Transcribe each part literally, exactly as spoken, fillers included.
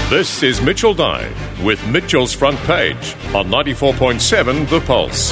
This is Mitchell Dye with Mitchell's Front Page on ninety-four point seven The Pulse.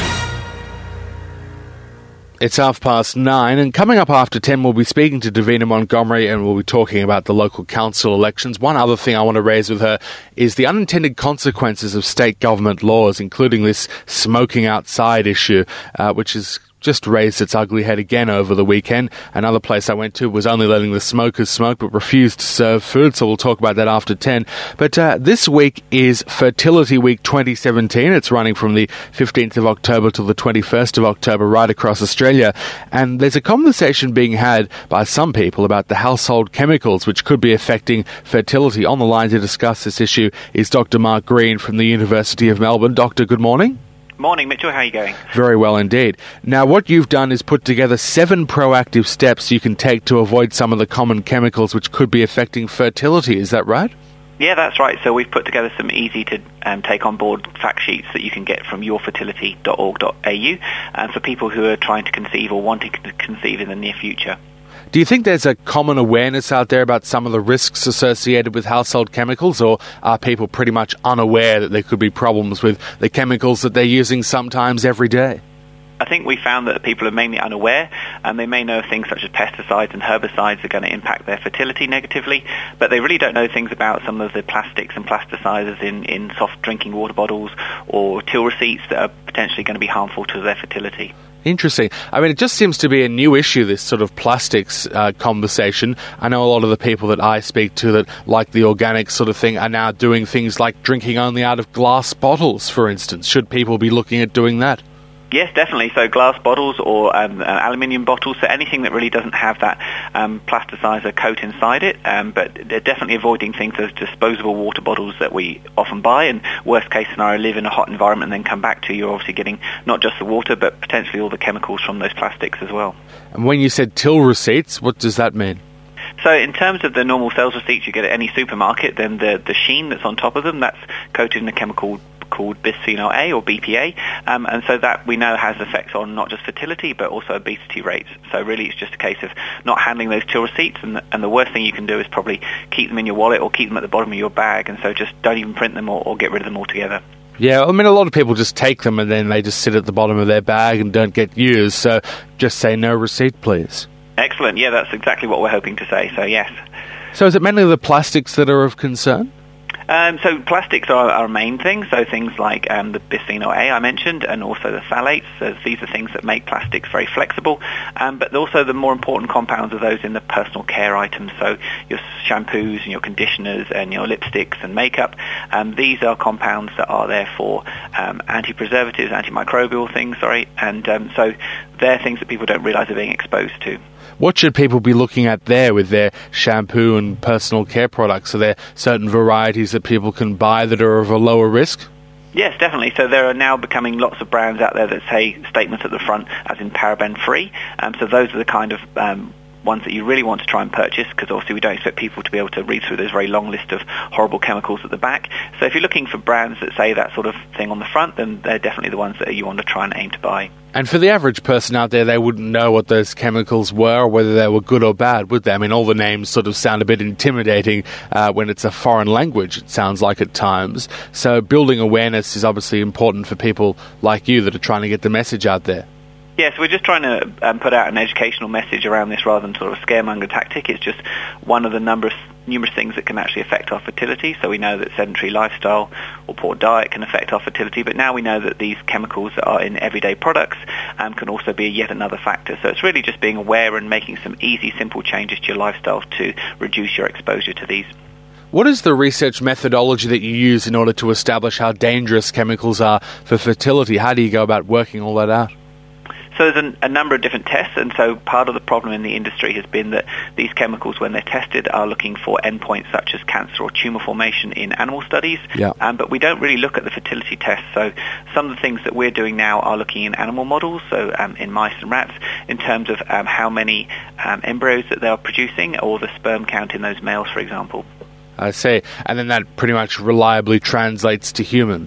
It's half past nine, and coming up after ten, we'll be speaking to Davina Montgomery, and we'll be talking about the local council elections. One other thing I want to raise with her is the unintended consequences of state government laws, including this smoking outside issue, uh, which is just raised its ugly head again over the weekend. Another place I went to was only letting the smokers smoke but refused to serve food, so we'll talk about that after ten. But uh, this week is Fertility Week twenty seventeen. It's running from the fifteenth of October to the twenty-first of October right across Australia. And there's a conversation being had by some people about the household chemicals which could be affecting fertility. On the line to discuss this issue is Doctor Mark Green from the University of Melbourne. Doctor, good morning. Morning, Mitchell. How are you going? Very well indeed. Now, what you've done is put together seven proactive steps you can take to avoid some of the common chemicals which could be affecting fertility. Is that right? Yeah, that's right. So we've put together some easy to um, take on board fact sheets that you can get from your fertility dot org dot a u uh, for people who are trying to conceive or wanting to conceive in the near future. Do you think there's a common awareness out there about some of the risks associated with household chemicals, or are people pretty much unaware that there could be problems with the chemicals that they're using sometimes every day? I think we found that people are mainly unaware, and they may know things such as pesticides and herbicides are going to impact their fertility negatively, but they really don't know things about some of the plastics and plasticizers in, in soft drinking water bottles or till receipts that are potentially going to be harmful to their fertility. Interesting. I mean, it just seems to be a new issue, this sort of plastics uh, conversation. I know a lot of the people that I speak to that like the organic sort of thing are now doing things like drinking only out of glass bottles, for instance. Should people be looking at doing that? Yes, definitely. So glass bottles or um, uh, aluminium bottles, so anything that really doesn't have that um, plasticizer coat inside it, um, but they're definitely avoiding things as disposable water bottles that we often buy, and worst case scenario, live in a hot environment and then come back to, you're obviously getting not just the water, but potentially all the chemicals from those plastics as well. And when you said till receipts, what does that mean? So in terms of the normal sales receipts you get at any supermarket, then the, the sheen that's on top of them, that's coated in a chemical called bisphenol A or B P A, um, and so that we know has effects on not just fertility but also obesity rates. So really it's just a case of not handling those till receipts, and the, and the worst thing you can do is probably keep them in your wallet or keep them at the bottom of your bag, and so just don't even print them or, or get rid of them altogether. Yeah, I mean, a lot of people just take them and then they just sit at the bottom of their bag and don't get used, so just say no receipt, please. Excellent. Yeah, that's exactly what we're hoping to say, so yes. So is it mainly the plastics that are of concern? Um, so plastics are our main thing, so things like um, the bisphenol A I mentioned, and also the phthalates. So these are things that make plastics very flexible, um, but also the more important compounds are those in the personal care items, so your shampoos and your conditioners and your lipsticks and makeup. Um, these are compounds that are there for um, anti-preservatives, antimicrobial things, sorry, and um, so they're things that people don't realise are being exposed to. What should people be looking at there with their shampoo and personal care products? Are there certain varieties that people can buy that are of a lower risk? Yes, definitely. So there are now becoming lots of brands out there that say statements at the front as in paraben-free. Um, so those are the kind of um, ones that you really want to try and purchase, because obviously we don't expect people to be able to read through this very long list of horrible chemicals at the back. So if you're looking for brands that say that sort of thing on the front, then they're definitely the ones that you want to try and aim to buy. And for the average person out there, they wouldn't know what those chemicals were or whether they were good or bad, would they? I mean, all the names sort of sound a bit intimidating uh, when it's a foreign language, it sounds like at times. So building awareness is obviously important for people like you that are trying to get the message out there. Yes, we're just trying to um, put out an educational message around this rather than sort of a scaremonger tactic. It's just one of the numerous, numerous things that can actually affect our fertility. So we know that sedentary lifestyle or poor diet can affect our fertility, but now we know that these chemicals that are in everyday products um, can also be yet another factor. So it's really just being aware and making some easy, simple changes to your lifestyle to reduce your exposure to these. What is the research methodology that you use in order to establish how dangerous chemicals are for fertility? How do you go about working all that out? So there's an, a number of different tests, and so part of the problem in the industry has been that these chemicals, when they're tested, are looking for endpoints such as cancer or tumour formation in animal studies, yeah. um, but we don't really look at the fertility tests. So some of the things that we're doing now are looking in animal models, so um, in mice and rats, in terms of um, how many um, embryos that they are producing, or the sperm count in those males, for example. I see. And then that pretty much reliably translates to humans.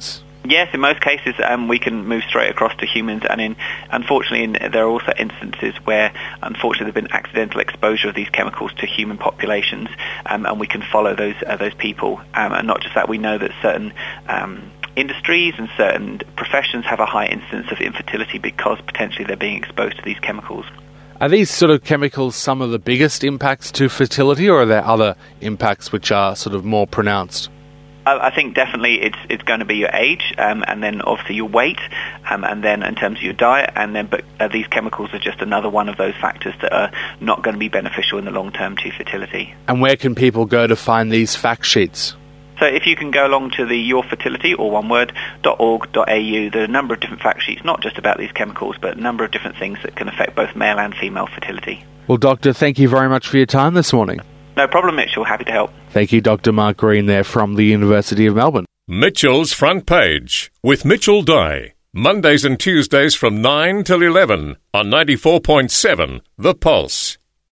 Yes, in most cases um, we can move straight across to humans, and in unfortunately in, there are also instances where unfortunately there have been accidental exposure of these chemicals to human populations, um, and we can follow those uh, those people. Um, and not just that, we know that certain um, industries and certain professions have a high incidence of infertility because potentially they're being exposed to these chemicals. Are these sort of chemicals some of the biggest impacts to fertility, or are there other impacts which are sort of more pronounced? I think definitely it's it's going to be your age, um, and then obviously your weight, um, and then in terms of your diet, and then but uh, these chemicals are just another one of those factors that are not going to be beneficial in the long term to fertility. And where can people go to find these fact sheets? So if you can go along to the your fertility, or one word, .org dot a u, there are a number of different fact sheets, not just about these chemicals, but a number of different things that can affect both male and female fertility. Well, Doctor, thank you very much for your time this morning. No problem, Mitchell. Happy to help. Thank you, Doctor Mark Green there from the University of Melbourne. Mitchell's Front Page with Mitchell Dye. Mondays and Tuesdays from nine till eleven on ninety-four point seven The Pulse.